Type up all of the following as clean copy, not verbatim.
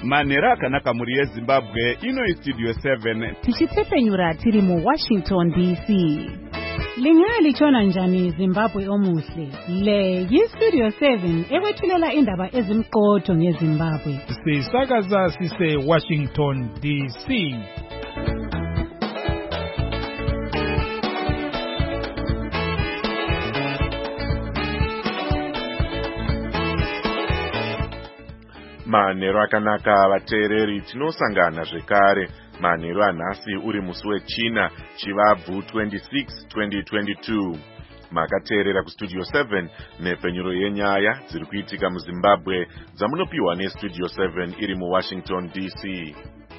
manhero akanaka muri yezimbabwe. Ino Studio 7 tichitsepenyura tiri mu Washington DC. Lingalitshona njani Zimbabwe omuhle? Le yi-Studio 7 ekwethulela indaba ezimqotho ngeZimbabwe. Sisakaza sise Washington DC. Manhero akanaka vateereri, tinosangana zvekare. Manhero anhasi uri musi weChina chivabvu 26 2022. Makateerera kuStudio 7 nepfenyuro yenyaya dziri kuitika muZimbabwe dzamunopiwa neStudio 7 iri muWashington DC.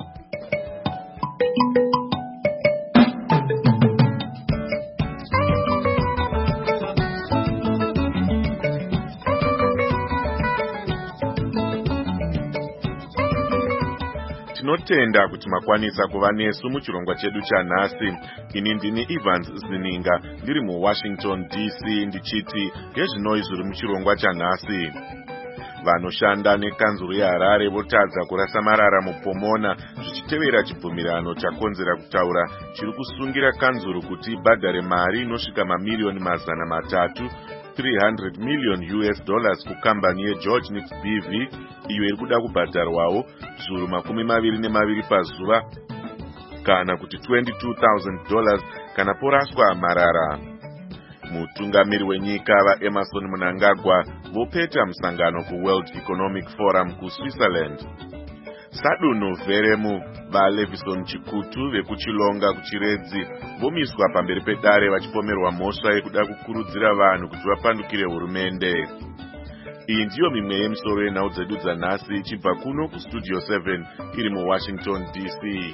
Tinotenda kuti makwanisa kuva nesu muchirongwa chedu chanhasi. Ini ndini Evans Zininga ndiri muWashington DC ndichiti yezvinoi zviri muchirongwa chanhasi. Vanoshanda nekanzuru yeHarare votadza kurasa marara muPomona zvichitevera chibvumirano chakonzera kutaura chiri kusungira kanzuru kuti ibhadhare mari inosvika mamiliyoni mazana matatu $300 million kukambani yeGeorge Nix BV iyo iri kuda kubhadharwawo zviuru $22 pazuva kana kuti $22,000 kana poraswa marara. Mutungamiri wenyika vaEmerson Mnangagwa vopeta musangano kuWorld Economic Forum kuSwitzerland. Sadunu Veremu vaLevison Chikutu vekuchilonga kuchiredzi vomiswa pamberi pedare vachipomerwa mhosva yekuda kukurudzira vanhu kuti vapandukire hurumende. Iyi ndiyo mimwe yemisoro yenhau dzedu dzanhasi ichibva kuno kuStudio 7 iri muWashington DC.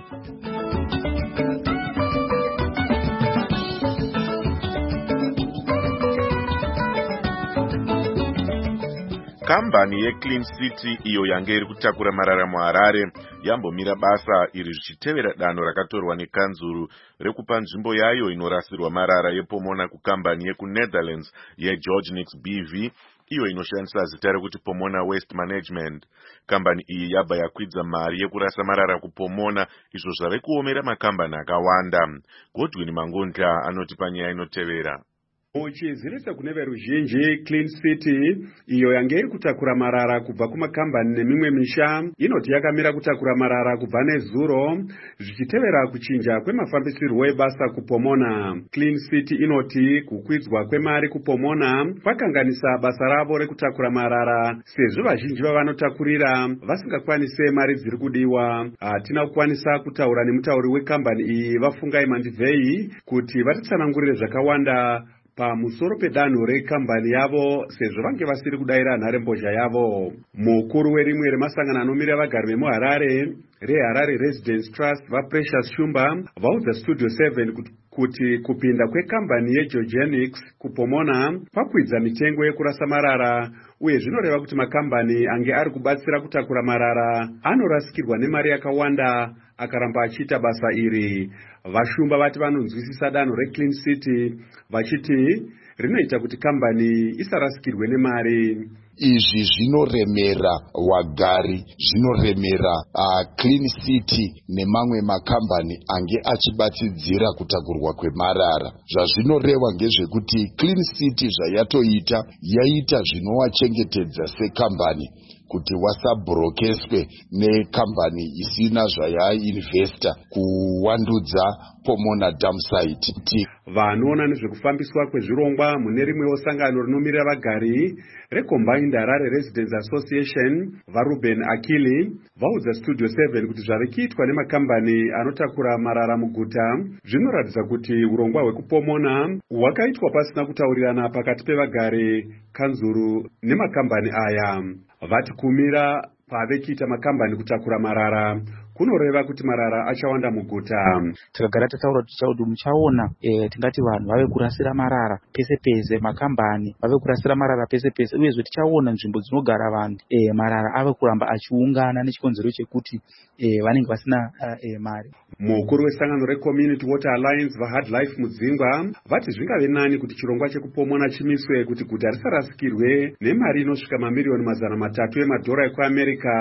Kambani yeClean City iyo yange iri kutakura marara muHarare yambomira basa iri zvichitevera danho rakatorwa nekanzuru rekupa nzvimbo yayo inorasirwa marara yePomona kukambani yekuNetherlands yeGeorge Nix BV iyo inoshandisa zita rekuti Pomona Waste Management. Kambani iyi yabva yakwidza mari yekurasa marara kuPomona izvo zvave kuomera makambani akawanda. Godwin Mangondla anoti panyaya inotevera. Muchizivisa kune veruzhinji, Clean City iyo yange iri kutakura marara kubva kumakambani nemimwe misha inoti yakamira kutakura marara kubva nezuro zvichitevera kuchinja kwemafambisirwo ebasa kuPomona. Clean City inoti kukwidzwa kwemari kuPomona kwakanganisa basa ravo rekutakura marara sezvo vazhinji vavanotakurira vasingakwanise mari dziri kudiwa. Hatina kukwanisa kutaura nemutauri wekambani iyi Vafungai Mandivhei kuti vatitsanangurire zvakawanda pamusoro pedanho rekambani yavo sezvo vange vasiri kudayira nharembozha yavo. Mukuru werimwe remasangano anomira vagari vemuHarare reHarare Residence Trust vaPrecious Shumba vaudza Studio 7 kuti kupinda kwekambani yeGeorgenix kuPomona kwakwidza mitengo yekurasa marara uye zvinoreva kuti makambani ange ari kubatsira kutakura marara anorasikirwa nemari yakawanda akaramba achiita basa iri. Vashumba vati vanonzwisisa danho reClean City vachiti rinoita kuti kambani isarasikirwe nemari. Izvi zvinoremera wagari, zvinoremera Clean City nemamwe makambani ange achibatsidzira kutakurwa kwemarara. Zvazvinoreva ngezvekuti Clean City zvayatoita yaita zvinovachengetedza sekambani kuti wasabhurokeswe nekambani isina zvayainvesta kuwandudza Pomona dam site. Vanoona nezvekufambiswa kwezvirongwa mune rimwewo sangano rinomirira vagari reCombined Harare Residents Association vaRuben Akili vaudza Studio 7 kuti zvave kuitwa nemakambani anotakura marara muguta zvinoratidza kuti urongwa hwekuPomona hwakaitwa pasina kutaurirana pakati pevagari, kanzuru nemakambani aya. Vati kumira pave kuita makambani kutakura marara kunoreva kuti marara achawanda muguta. Tikagara tataura kuti muchaona tingati vanhu vave kurasira marara pese pese, makambani vave kurasira marara pese pese, uyezve tichaona nzvimbo dzinogara vanhu marara ave kuramba achiungana nechikonzero chekuti vanenge vasina mari. Mukuru wesangano reCommunity Water Alliance vaHard Life Mudzingwa vati zvingave nani kuti chirongwa chekuPomona chimiswe kuti guta risarasikirwe nemari inosvika mamiliyoni $300 ekuAmerica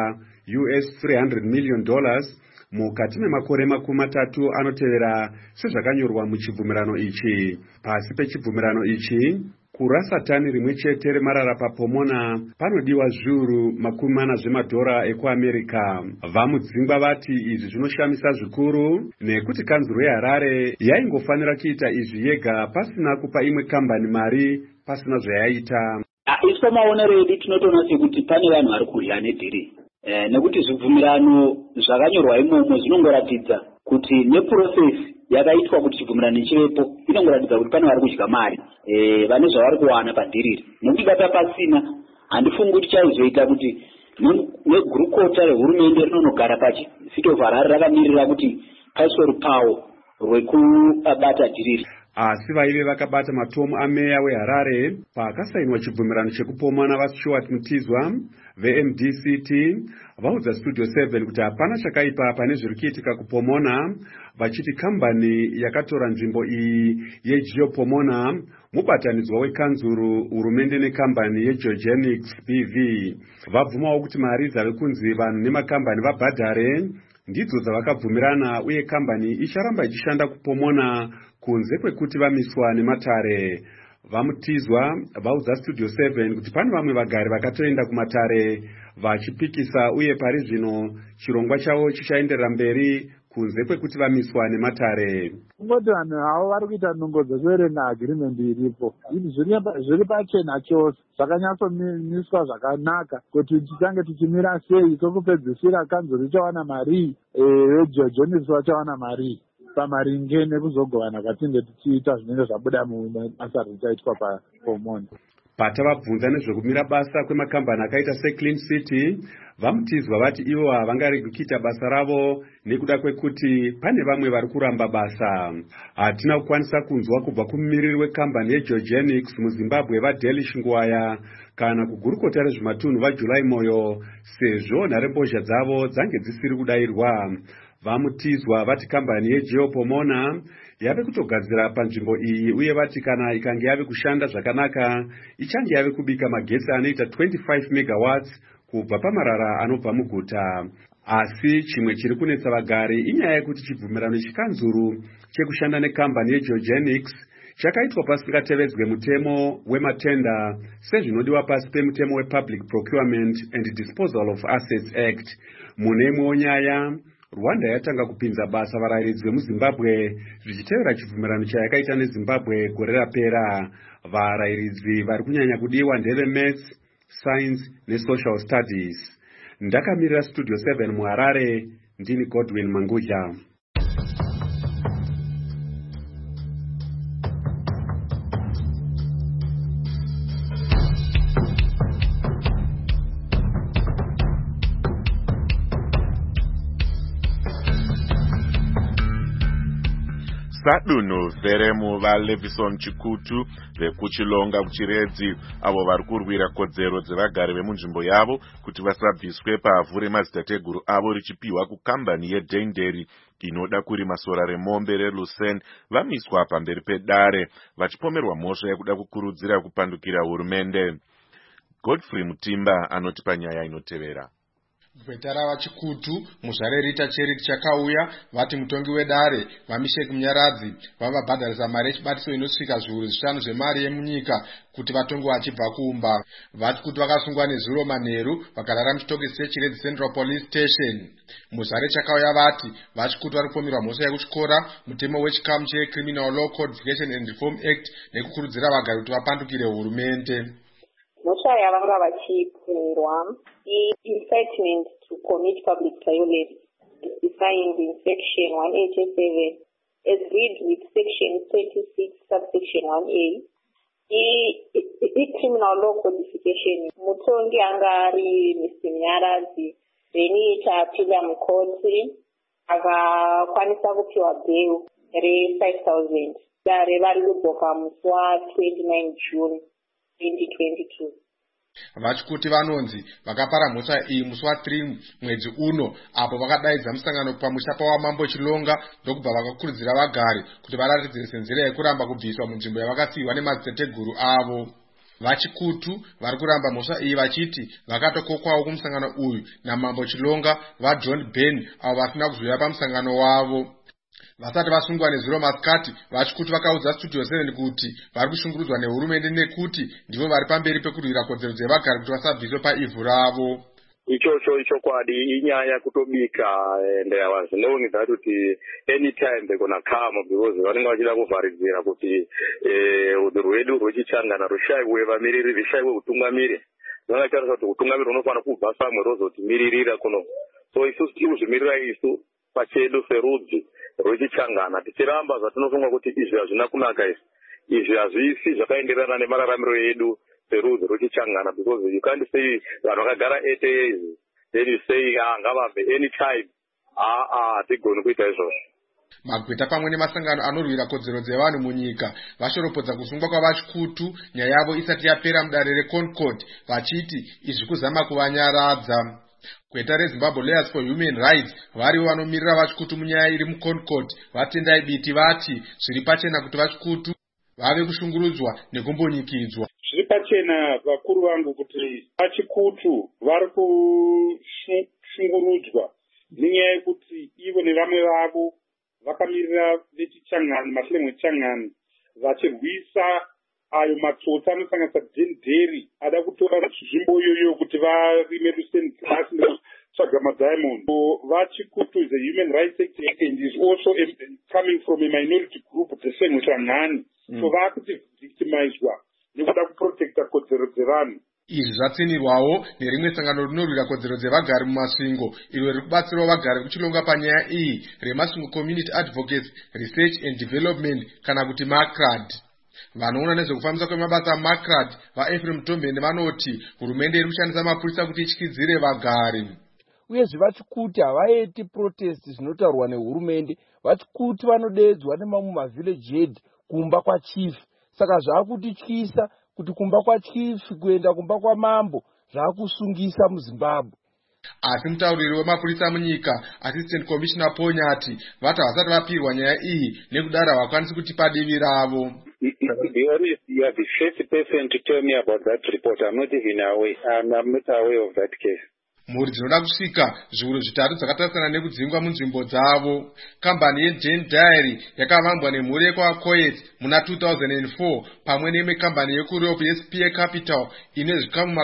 US $300 million mukati memakore makumi matatu anotevera sezvakanyorwa muchibvumirano ichi. Pasi pechibvumirano ichi, kurasa tani rimwe chete remarara paPomona panodiwa zviuru $40 ekuAmerika. Vamudzingwa vati izvi zvinoshamisa zvikuru nekuti kanzuro yeHarare yaingofanira kuita izvi yega pasina kupa imwe kambani mari pasina zvayaita. Isi pamaonero edu tinotoona sekuti pane vanhu vari kurya nedhiri. Nekuti zvibvumirano zvakanyorwa imomo zvinongoratidza kuti neprocess yakaitwa kuti chibvumirano chivepo inongoratidza kuti pane vari kudya mari vane zvavari kuwana padhiriri. Nekuti data pasina handifungi kuti chaizoita kuti negurukota rehurumende rinonogara pachifito of Harare rakamirira kuti paiswe rupawo rwekubata dhiriri. Asi vaive vakabata matomu ameya weHarare pakasainwa chibvumirano chekupomona vaStuart Mutizwa veMDCT vaudza Studio 7 kuti hapana chakaipa pane zviri kuitika kuPomona, vachiti kambani yakatora nzvimbo iyi yeGeopomona mubatanidzwa wekanzuru, hurumende nekambani yeGeogenics BV. Vabvumawo kuti mari dzave kunzi vanhu nemakambani vabhadhare ndidzo dzavakabvumirana, uye kambani icharamba ichishanda kuPomona kunze kwekuti vamiswa nematare. Vamutizwa vaudza Studio 7 kuti pane vamwe vagari vakatoenda kumatare vachipikisa, uye pari zvino chirongwa chavo chichaenderera mberi kunze kwekuti vamiswa nematare. Kungoti vanhu havo vari kuita nhungo dzekuverenga agreement iripo. Zviri pachena chose, zvakanyatsomiswa zvakanaka kuti tichange tichimira sei, kwekupedzisira kanzuro ichawana mari, veGeogenics vachawana mari pamaringe nekuzogovana kwatinge tichiita zvinenge zvabuda mubasa richaitwa paPomona. Patavabvunza nezvekumira basa kwemakambani akaita seClean City, Vamutizwa vati ivo havangaregi kuita basa ravo nekuda kwekuti pane vamwe vari kuramba basa. Hatina kukwanisa kunzwa kubva kumumiriri wekambani yeGeogenics muZimbabwe vaDelish Ngwaya kana kugurukota rezvematunhu vaJuly Moyo, sezvo nharembozha dzavo dzange dzisiri kudairwa. Vamutizwa vati kambani yeGeopomona yave kutogadzira panzvimbo iyi, uye vati kana ikange yave kushanda zvakanaka ichange yave kubika magetsi anoita 25 megawatts kubva pamarara anobva muguta. Asi chimwe chiri kunetsa vagari inyaya yekuti chibvumirano chikanzuru chekushanda nekambani yeGeogenics chakaitwa pasingatevedzwe mutemo wematenda sezvinodiwa pasi pemutemo wePublic Procurement and Disposal of Assets Act. Mune imwewo nyaya, Rwanda yatanga kupinza basa varairidzi vemuZimbabwe zvichitevera chibvumirano chayakaita neZimbabwe gore rapera. Varairidzi vari kunyanya kudiwa ndeve Maths, Science neSocial Studies. Ndakamirira Studio 7 muHarare, ndini Godwin Mangudya. Sadunhu Veremu vaLevison Chikutu vekuchilonga kuchiredzi avo vari kurwira kodzero dzevagari vemunzvimbo yavo kuti vasabviswe pavhu remadzitateguru avo richipiwa kukambani yeDenderi inoda kurima sora remombe reLucen vamiswa pamberi pedare vachipomerwa mhosva yekuda kukurudzira kupandukira hurumende. Godfrey Mutimba anoti panyaya inotevera. Gwetara vaChikutu muzvare Rita Charity chakauya vati mutongi wedare vaMishek Munyaradzi vavabhadharisa mari yechibatiso inosvika zviuru 5 zvemari yemunyika kuti vatongi vachibva kuumba. Vati kuti vakasungwa nezuro manheru vakarara muchitokisi chechiredzi Central Police Station. Muzvare chakauya vati vaChikutu vari kupomerwa mhosva yekutyora mutemo wechikamu cheCriminal Law Codification and Reform Act nekukurudzira vagari kuti vapandukire hurumende. Mhosva yavanga vachipomerwa incitement to commit public violence is defined in section 187 as read with section 36 subsection 1a criminal law codification. Mutongi anga ari Mr. Munyaradzi chapinda mukoti akakwanisa kupiwa bail re$5,000 dare vari kudzoka musi wa29 June 2022. VaChikutu vanonzi vakapara mhosva iyi musi wa3 mwedzi uno apo vakadaidza musangano pamusha pawamambo Chilonga ndokubva vakakurudzira vagari kuti varatidzire senzira yekuramba kubviswa munzvimbo yavakasiyiwa nemadzitateguru avo. Vachikutu vari kuramba mhosva iyi vachiti vakatokokwawo kumusangano uyu namambo Chilonga vaJohn Ben avo vasina kuzoya pamusangano wavo. Vasati vasungwa nezuro masikati, vachikutu vakaudza Studio 7 kuti vari kushungurudzwa nehurumende nekuti ndivo vari pamberi pekurwira kodzero dzevagari kuti vasabviswe paivhu ravo. Icho kwadi inyaya kutobika and I was knowing that anytime they're gonna come because vanenge vachida kuvharidzira kuti rwedu rwechichangana rushaiwe vamiriri rishaiwe utungamiri. Vakatarisa kuti utungamiri unofana kubva samwe rozoti miririra kuno. So isusu tiri kuzvimirira isu pachedu serudzi rwechichangana tichiramba zvatinofunga kuti izvi hazvina kunaka izvi hazvisi zvakaenderana nemararamiro edu serudzi rwechichangana because you can't say vanhu vakagara 8 years then you say ngavambe anytime hatigoni kuita izvozvo. Magweta pamwe nemasangano anorwira kodzero dzevanhu munyika vashoropodza kusungwa kwavachikutu nyaya yavo isati yapera mudare reConcord vachiti izvi kuzama kuvanyaradza. Gweta reZimbabwe Lawyers for Human Rights varivo vanomirira vachikutu munyaya iri muConcord vatendai biti vati zviri pachena kuti vachikutu vave kushungurudzwa nekumbonyikidzwa. Zviri pachena vakuru vangu kuti vachikutu vari kushungurudzwa nenyaya yekuti ivo nevamwe vavo vakamirira vechichangani mashlemu echichangani vachirwisa ayo matsotsi anosanganisa dhenderi ada kutora nzvimbo iyoyo kuti varime ruseni glass nekutsvaga madiamond. Vachikutu is a human rights activist and is also coming from a minority group the same with Rangani. So vakuti victimizwa nekuda kuprotecta kodzero dzevanhu. Izvi zvatsinirwawo nerimwe sangano rinorwira kodzero dzevagari mumasvingo iro riri kubatsirawo vagari kuchilonga panyaya iyi remasvingo Community Advocates Research and Development kana kuti MACRAD. Vanoona nezvekufambisa kwemabasa MACRAD vaEphraim Tombeni vanoti hurumende iri kushandisa mapurisa kuti ityidzire vagari. Uyezve vachikuti havaiti protest zvinotaurwa nehurumende. Vachikuti vanodedzwa nemamwe mavillage head kumba kwachief. Saka zvakutityisa kuti kumba kwachief kuenda kumba kwamambo zvakusungisa muZimbabwe. Asi mutauriri wemapurisa munyika Assistant Commissioner Ponyati vati havasati vapirwa nyaya iyi nekudaro havakwanisi kutipa divi ravo. Be honest, you are the first person to tell me about that report. I'm not even aware. I'm not aware of that case. Mhuri dzinoda kusvika zviuru zvitatu dzakatarisana nekudzingwa munzvimbo dzavo. Kambani yeJane Diary yakavambwa nemhuri yekwaCoet muna 2004 pamwe neimwe kambani yekurope yeSpear Capital ine zvikamu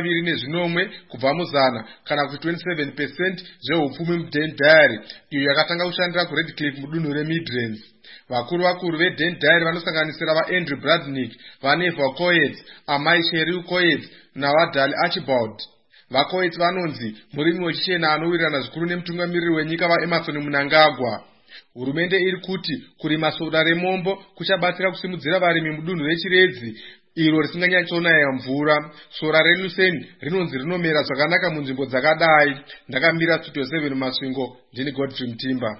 20 kubva muzana kana kuti 27% zvehupfumi muJane Diary iyo yakatanga kushandira kuRedcliffe mudunhu reMidlands. Vakuru veJane Diary vanosanganisira vaAndrew Bradnick, vanevha Coet, amai Cheryl Coet navadali Archibald. VaCoet vanonzi murimi wechichena anowirirana zvikuru nemutungamiriri wenyika vaEmerson Mnangagwa. Hurumende iri kuti kurima soda remombo kuchabatsira kusimudzira varimi mudunhu reChiredzi iro risinganyatsoonaya mvura. Sora reLuseni rinonzi rinomera zvakanaka munzvimbo dzakadai. Ndakamira Studio 7 Masvingo, ndini Godfrey Mtimba.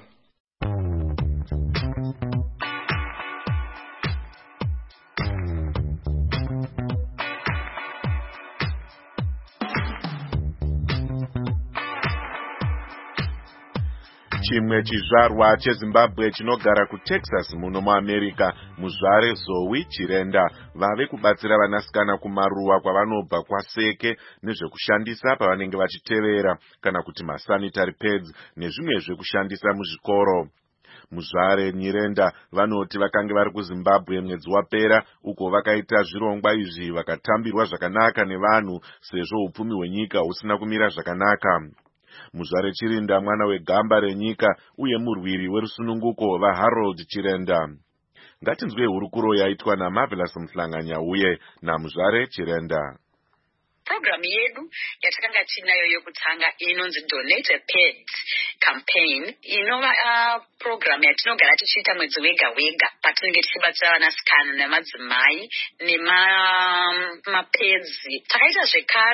Chimwe chizvarwa cheZimbabwe chinogara kuTexas muno muAmerica, muzvare Zoe Chirenda vave kubatsira vanasikana kumaruwa kwavanobva kwaseke nezvekushandisa pavanenge vachitevera kana kuti masanitary pads nezvimwe zvekushandisa muzvikoro. Muzvare Nyirenda vanoti vakange vari kuZimbabwe mwedzi wapera uko vakaita zvirongwa izvi vakatambirwa zvakanaka nevanhu sezvo upfumi hwenyika husina kumira zvakanaka. Muzvare Chirinda mwana wegamba renyika uye murwiri werusununguko vaHarold Chirenda. Ngatinzwe hurukuro yaitwa naMarvelous Mhlanganya uye naMuzvare Chirenda. Program yedu yatakanga tinayo yokutanga inonzi Donate a Pet campaign inova program yatinogara tichiita mwedzi wega wega patinenge tichibatsira vanasikana nemadzimai nemapedzi. Takaita zvekare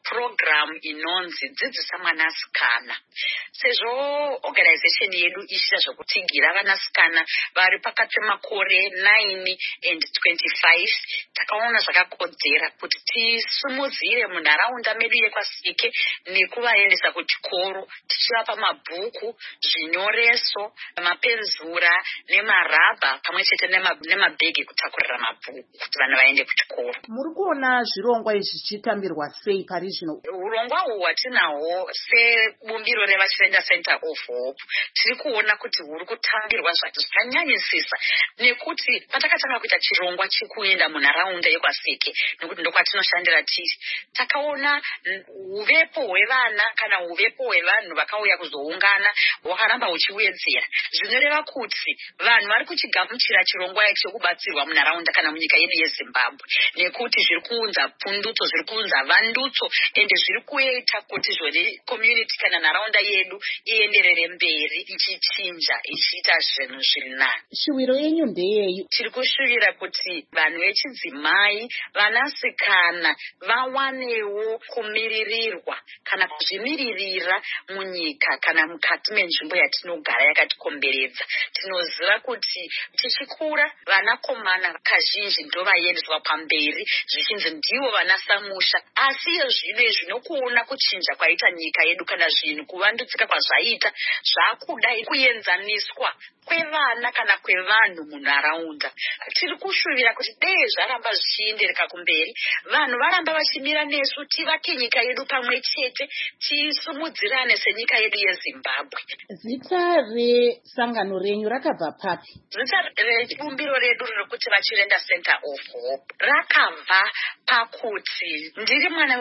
program inonzi dzidzisa mwanasikana. Sezvo organization yedu ichita zvokutigira vanasikana vari pakati pemakore 9 and 25, takaona zvakakodzera kuti tisumudzire munharaunda medu yekwasike nekuvaendesa kuchikoro, tichivapa mabhuku, zvinyoreso, mapenzura nemarabha pamwe chete nemabhegi kutakurira mabhuku kuti vanhu vaende kuchikoro. Muri kuona zvirongwa izvi zvichitambirwa sei pari zvino? Urongwa uhu hwatinahwo sebumbiro revaChirenda Center of Hope tiri kuona kuti huri kutambirwa zvakanyanyisisa, nekuti patakatanga kuita chirongwa chekuenda munharaunda yekwasike, nekuti ndokwatinoshandira tiri, takaona uvepo hwevana kana uvepo hwevanhu vakauya kuzoungana hwakaramba huchiwedzera. Zvinoreva kuti vanhu vari kuchigamuchira chirongwa ichi chekubatsirwa munharaunda kana munyika yedu yeZimbabwe, nekuti zviri kuunza pundutso, zviri kuunza vandutso, ende zviri kuita kuti zvone community kana nharaunda yedu ienderere mberi ichichinja ichiita zvinhu zviri nani. Shuwiro yenyu ndeyeyi? Tiri kushuvira kuti vanhu vechidzimai, vanasikana vawanewo kumiririrwa kana kuzvimiririra munyika kana mukati menzvimbo yatinogara yakatikomberedza. Tinoziva kuti tichikura vanakomana kazhinji ndovaendeswa pamberi zvichinzi ndivo vanasamusha, asi zvino zvinokuona kuchinja kwaita nyika yedu kana zvinhu kuvandudzika kwazvaita zvakuda kuenzaniswa kwevana kana kwevanhu munharaunda. Tiri kushuvira kuti dei zvaramba zvichiendereka kumberi, vanhu varamba vachimira nesu, tivake nyika yedu pamwe chete, tisumudzirane senyika yedu yeZimbabwe. Zita resangano renyu rakabva papi? Zita rebumbiro redu riri kuti vaChirenda Center of Hope rakabva pakuti ndiri mwana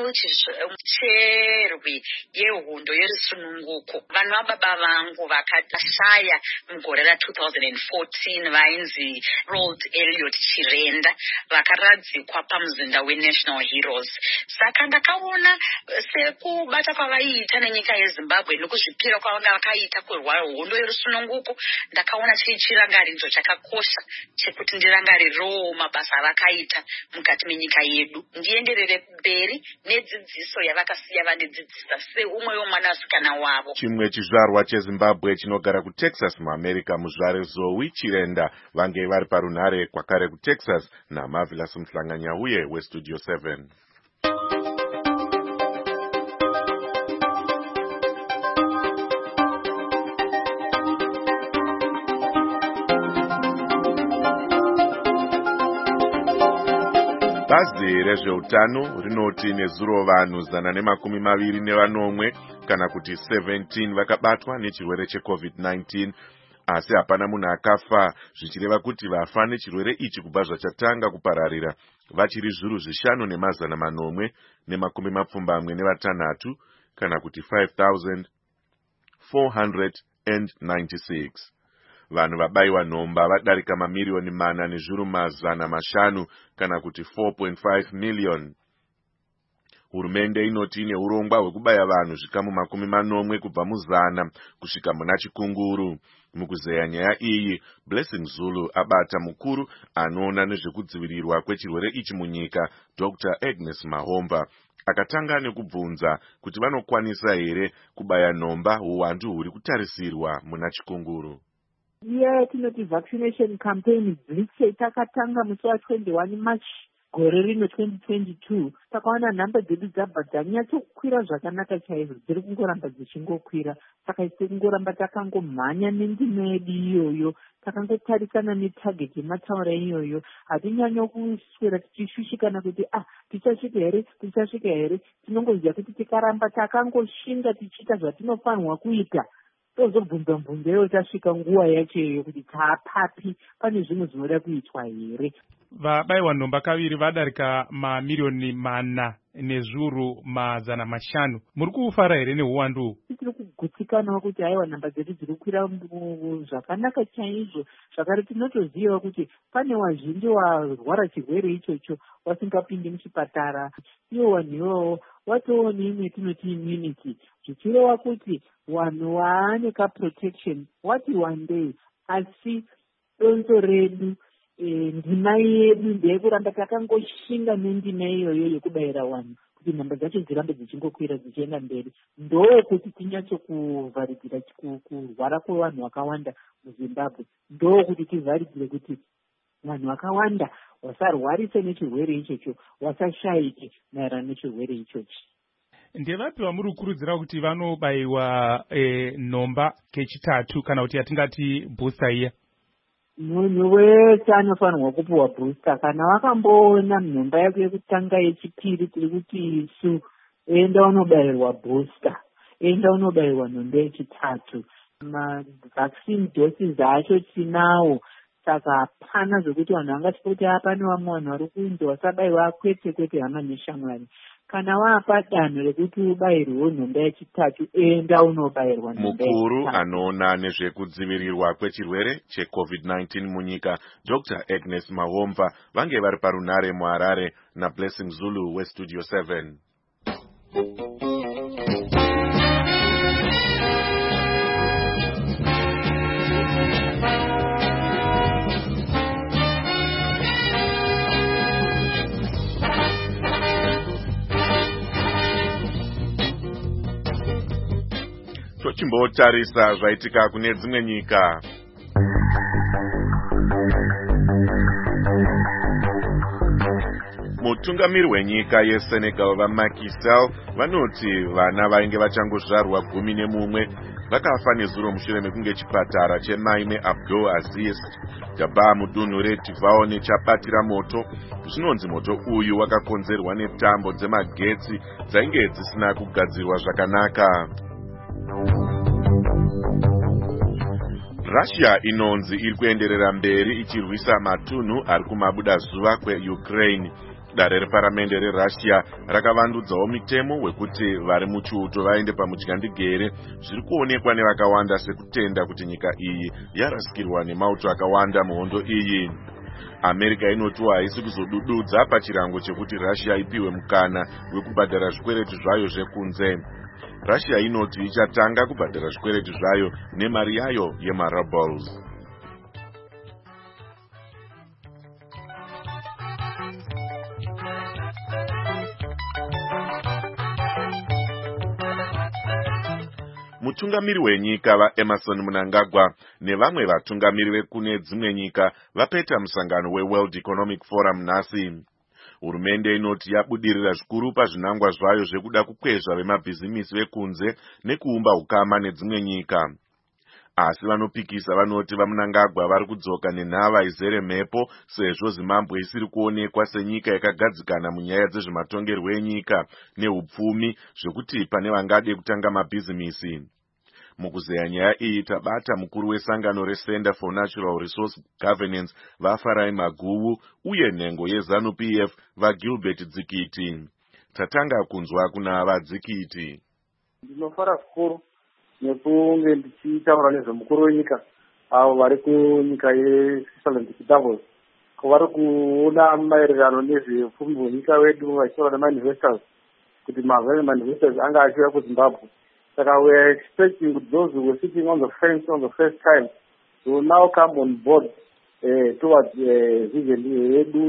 wecherwi yehondo yerusununguko. Vanhu vababa vangu vakashaya mugore ra2014 vainzi Harold Elliot Chirenda, vakaradzikwa pamuzinda weNational Heroes. Saka ndakaona sekubata kwavaiita nenyika yeZimbabwe nekuzvipira kwavanga vakaita kurwa hondo yerusununguko, ndakaona chiri chirangaridzo chakakosha chekuti ndirangarirewo mabasa avakaita mukati menyika yedu, ndienderere mberi nedzidziso yavakasiya vandidzidzisa seumwe womwanasikana wavo. Chimwe chizvarwa cheZimbabwe chinogara kuTexas muAmerica, muzvare Zoe Chirenda vange vari parunhare kwakare kuTexas naMarvelous Mhlanganyauye weStudio 7. Bazi rezveutano rinoti nezuro vanhu 120 kana kuti 17 vakabatwa nechirwere cheCovid-19, asi hapana munhu akafa, zvichireva kuti vafa nechirwere ichi kubva zvachatanga kupararira vachiri 5,426 kana kuti 5,496. Vanhu vabayiwa nhomba vadarika mamiliyoni 4,500 kana kuti 4.5 million. Hurumende inoti ine urongwa hwekubaya vanhu zvikamu 40 kubva mu100 kusvika muna chikunguru. Mukuzeya nyaya iyi, Blessing Zulu abata mukuru anoona nezvekudzivirirwa kwechirwere ichi munyika, Dr. Agnes Mahomba, akatanga nekubvunza kuti vanokwanisa here kubaya nhomba uwandu huri kutarisirwa muna chikunguru. Tinoti vaccination campaign dzise takatanga musi wa21 March gore rino 2022. Takaona nhamba dzedu dzabva dzanyatsokwira zvakanaka chaizvo, dziri kungoramba dzichingokwira. Saka isi kungoramba takangomhanya nendima yedu iyoyo, takangotarisana netarget yemataura iyoyo. Hatinyanyo kuswera tichishushikana kuti tichasvika here. Tinongoziva kuti tikaramba takangoshinga tichiita zvatinofanirwa kuita, tozobvunza mbvunzo tasvika nguva yacheyo kuti taapapi, pane zvimwe zvinoda kuitwa here. Vabayiwa nhomba kaviri vadarika mamiliyoni 4,500. Muri kufara here neuwandu? Tiri kugutsikanawo kuti haiwa nhamba dzedu dziri kukwira zvakanaka chaizvo. Zvakare tinotoziva kuti pane wazhinji warwara chirwere ichocho wasingapindi muchipatara. Iwo vanhu ivowo watoo neimwe tinoti immunity, zvichireva kuti vanhu vaane kaprotection wati one day. Asi donzo redu ndima yedu ndeyekuramba takangoshinga nendima iyoyo yekubayira vanhu kuti nhamba dzacho dzirambe dzichingokwira dzichienda mberi. Ndokuti tinyatsokuvharidzira kurwara kwevanhu vakawanda muZimbabwe. Ndokuti tivharidzire kuti vanhu vakawanda vasarwarise nechirwere ichocho, vasashayike maererano nechirwere ichochi. Ndevapi vamuri kukurudzira kuti vanobayiwa nhomba kechitatu kana kuti yatingati booster iya? Munhu wese anofanirwa kupiwa booster kana wakamboona nhomba yako yekutanga yechipiri tiri kuti isu, enda unobayirwa booster, enda unobayirwa nhomba yechitatu. Mavaccine doses acho tinawo, saka hapana zvokuti vanhu vangati kuti pane vamwe vanhu vari kunzi vasabayiwa, kwete hama neshamwari. Kana wapa danho rekuti ubayirwe nhomba yechitatu, enda unobayirwa nhomba yechitatu. Mukuru anoona nezvekudzivirirwa kwechirwere cheCovid-19 munyika, Dr. Agnes Mahomva, vange vari parunare muHarare naBlessing Zulu weStudio 7. Tochimbotarisa zvaitika kune dzimwe nyika. Mutungamiri wenyika yeSenegal vaMacky Sall vanoti vana vainge vachangozvarwa 11 vakafa nezuro mushure mekunge chipatara chemaime Abdul Aziz Dabba mudunhu reTivaone chabatira moto. Zvinonzi moto uyu wakakonzerwa netambo dzemagetsi dzainge dzisina kugadzirwa zvakanaka. Russia inonzi iri kuenderera mberi ichirwisa matunhu ari kumabuda zuva kweUkraine. Dare reparamende reRussia rakavandudzawo mitemo wekuti vari muchiuto vaende pamudyandigere. Zviri kuonekwa nevakawanda sekutenda kuti nyika iyi yarasikirwa nemauto akawanda muhondo iyi. America inotiwa haisi kuzodududza pachirango chekuti Russia ipiwe mukana wekubhadhara zvikweretu zvayo zvekunze. Russia inoti ichatanga kubhadhara zvikweretu zvayo nemari yayo yemarubles. Mutungamiri wenyika vaEmerson Mnangagwa nevamwe vatungamiri vekune dzimwe nyika vapeta musangano weWorld Economic Forum nhasi. Hurumende inoti yabudirira zvikuru pazvinangwa zvayo zvekuda kukwezva vemabhizimisi vekunze nekuumba ukama nedzimwe nyika. Asi vanopikisa vanoti vaMnangagwa vari kudzoka nenhava izere mhepo sezvo Zimbabwe isiri kuonekwa senyika yakagadzikana munyaya dzezvematongerwo enyika nehupfumi zvekuti pane vangade kutanga mabhizimisi. Mukuzeya nyaya iyi tabata mukuru wesangano reCenter for Natural Resource Governance vaFarai Maguwu uye nhengo yeZANU-PF vaGilbert Dzikiti. Tatanga kunzwa kuna vaDzikiti. Ndinofara zvikuru nekunge ndichitaura nezvemukuru wenyika avo vari kunyika yeSwitzerland Davos, vari kuona maererano nezvepfumi hwenyika wedu vachitaura nemainvestors kuti mainvestors anga achiuya kuZimbabwe. Saka we are expecting those who were sitting on the fence on the first time will now come on board towards vision yedu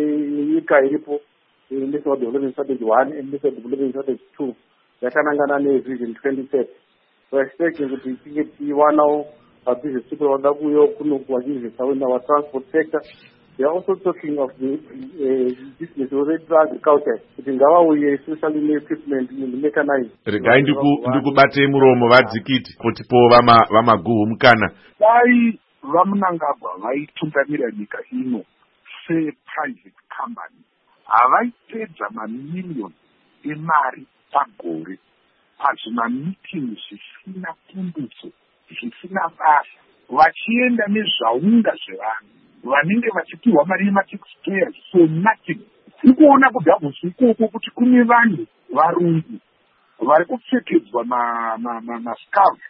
nyika iripo National Development Strategy 1 and National Development Strategy 2 yakanangana nevision 2030. We are expecting kuti tichinge tiwanawo business people vanoda kuuya kuno kuvachiinvesta in our transport sector. We are also talking of the business related to agriculture. Kuti ngavauye especially ne-equipment mechanized. Regai ndikubate muromo vaDzikiti kuti po vamaguhu mukana. Dai vaMnangagwa vaitungamira nyika ino se-private company havaipedza mamiliyoni emari pagore pazvimameetings zvisina pundutso, zvisina basa, vachienda nezvaunga zvevanhu vanenge vachipiwa mari yemataxpayers for nothing. Tiri kuona kuDavos ikoko kuti kune vanhu varungu vari kupfekedzwa mascarf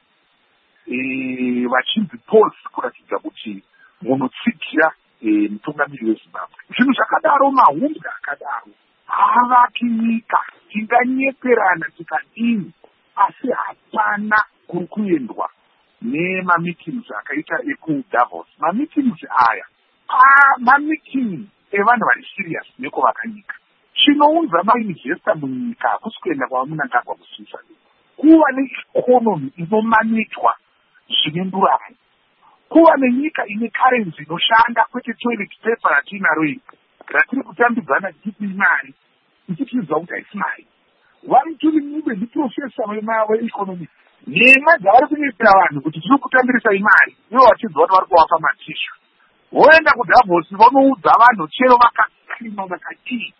vachinzi pose kuratidza kuti munotsikira mutungamiri weZimbabwe. Zvinhu zvakadaro, mahumbwe akadaro havaki nyika. Tinganyeperana tikadini, asi hapana kuri kuendwa nemameetings akaita ekuDavos. Mameetings aya mameetings evanhu vari serious nekovaka nyika. chinounza mainvesta munyika hakusi kuenda kwamunangagwa kuswitzerland, kuva neikonomi inomanejwa zvine nduramo, kuva nenyika ine karenzi inoshanda, kwete toilet paper ratinaro iri ratiri kutambidzana tichipi mari ichitidzwa kuti haisi mari. Vari turi mube ndiprofesa weikonomi, nhema dzavari kunetsera vanhu kuti tiri kutambirisai mari, ivo vachidzwa kuti vari kuvapa matishu. Voenda kuDavos vanoudza vanhu chero vakaklima vakadii.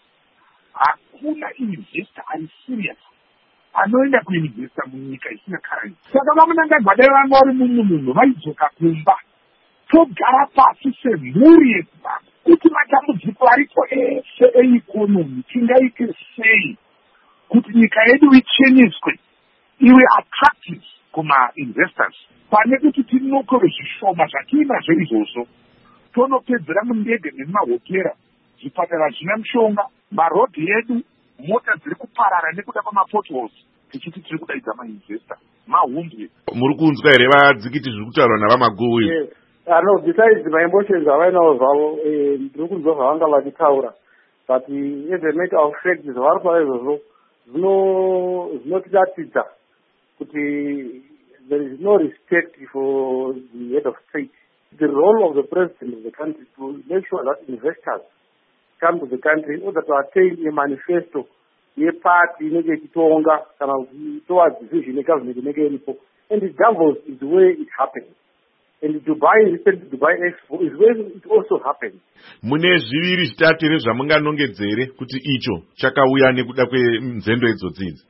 Hakuna investor ari serious anoenda kuinvesta munyika isina karenzi. Saka vamunangagwa dai vanga vari munhu vaidzoka kumba togara pasi semhuri yeZimbabwe kuti matambudziko aripo ese eikonomi tingaite sei kuti nyika yedu icheneswe iwe attractive kuma-investors, pane kuti tinokore zvishoma zvatiinazvo izvozvo tonopedzera mundege nemumahotera, zvipatara zvina mishonga, marodhi edu, mota dziri kuparara nekuda kwamapotholes, tichiti tiri kudaidza mainvesta mahumbi. Muri kunzwa here vadzikiti zviri kutaurwa navamaguhu? No, besides my emotions avainawo zvavo, ndiri kunzwa zvavanga vachitaura, but as a matter of fact zvavari kutaura izvozvo zvinotiratidza kuti there is no respect for the head of state. The role of the president of the country to make sure that investors come to the country in order to attain a manifesto yeparty inenge ichitonga kana towards vision yegovernment inenge iripo, and the Davos is the way it happened. And Dubai, recent Dubai Expo is where it also happened. Mune zviviri zvitatu here zvamunganongedzere kuti icho chakauya nekuda kwenzendo idzodzi?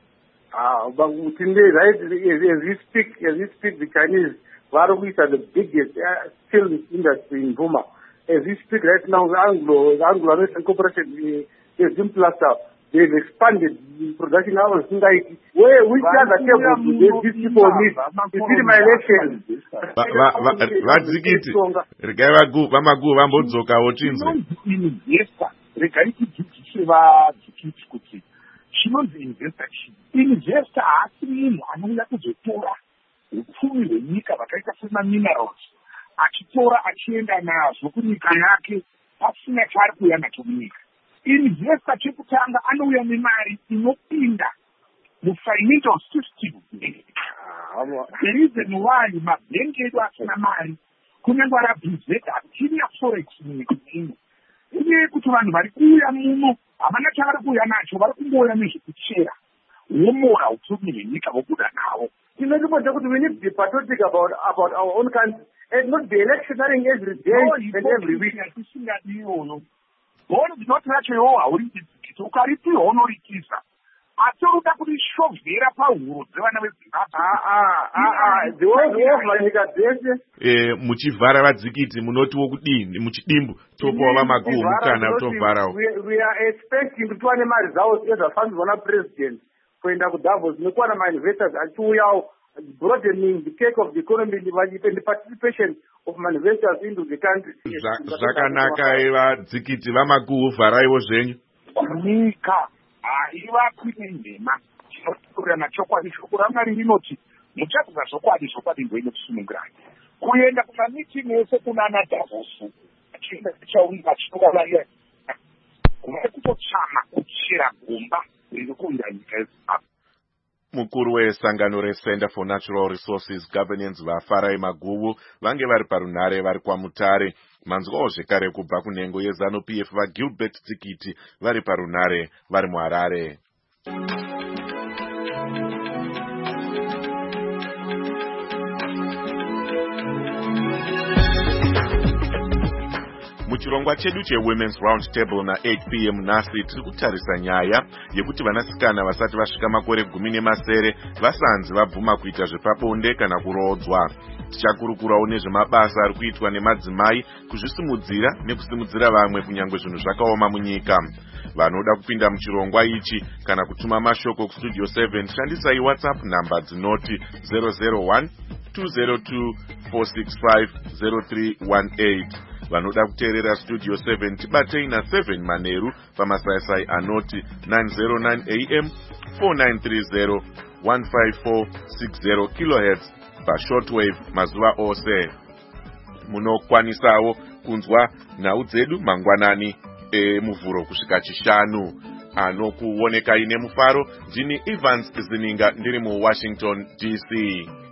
But today, right, as we speak, the Chinese vari kuita the biggest film industry in Burma. As we speak right now, the Anglo-American Corporation, Zimplasta, they've expanded the production hours. Which other table do these people need? It's in my election. Vadzikiti, regai vamaguhu vambodzokawo chinzwe. Investor, regai tidzidzise vadzikiti kuti chinonzi investor chii. Investor haasi munhu anouya kuzotora upfumi hwenyika vakaita sema-minerals achitora achienda nazvo kunyika yake pasina chaari kuuya nacho munyika. Investor chekutanga anouya nemari inopinda mufinancial system. The reason why mabhengi edu asina mari kunyange arabhizeta achina forex munyika ino inyaya yekuti vanhu vari kuuya muno havana chavari kuuya nacho, vari kungouya nezvekuchera womora upfumi hwenyika vobuda nawo. Tinotoda kuti we need to be patriotic about our own country and not be electioneering every day and every week. Tisingadiyono bhoni dzinoti racho iwo hauridzikiti ukaripiwa unorikisa asi unoda kurishovhera pahuro dzevana vezimbabwenyika dzese. Muchivhara vadzikiti munotiwo kudini muchidimbu topawo vamaguhu mukana tovharawo. We are expecting kuti wane mari dzavo ezvafambirwa napresident kuenda kuDavos nekuwana ma-investors achiuyawo, broadening the cake of the economy and the participation of investors into the country. Zvakanaka vadzikiti vamaguhu vharaiwo zvenyu. Nyika haivakwi nenhema, tinotaurana chokwadi. Shoko ramwari rinoti muchakuza zvokwadi ndoinotisunungurai. Kuenda kumamitingi ese kunana Davos achienda tichaunga achinovavarira kuvari kutotsvama kuchera gomba riri kuwira nyika yeZimbabwe. Mukuru wesangano reCenter for Natural Resources Governance vaFarai Maguvu vange vari parunhare vari kwaMutare. Manzwawo zvekare kubva kunhengo yeZANU-PF vaGilbert Tsikiti vari parunhare vari muHarare. Muchirongwa chedu cheWomen's Round Table na8 p.m. nhasi tiri kutarisa nyaya yekuti vanasikana vasati vasvika makore 17 vasanzi vabvuma kuita zvepabonde kana kurodzwa. Tichakurukurawo nezvemabasa ari kuitwa nemadzimai kuzvisimudzira nekusimudzira vamwe kunyange zvinhu zvakaoma munyika. Vanoda kupinda muchirongwa ichi kana kutuma mashoko kustudio 7 shandisai WhatsApp namba dzinoti 001 202 465 0318. Vanoda kuteerera studio 7 tibatei na7 Manheru pamasaisai anoti 909 AM 4930 15460 kHz pashortwave mazuva ose. Munokwanisawo kunzwa nhau dzedu mangwanani emuvhuro kusvika chishanu. anokuonekai nemufaro. Ndini Evans Zininga ndiri muWashington DC.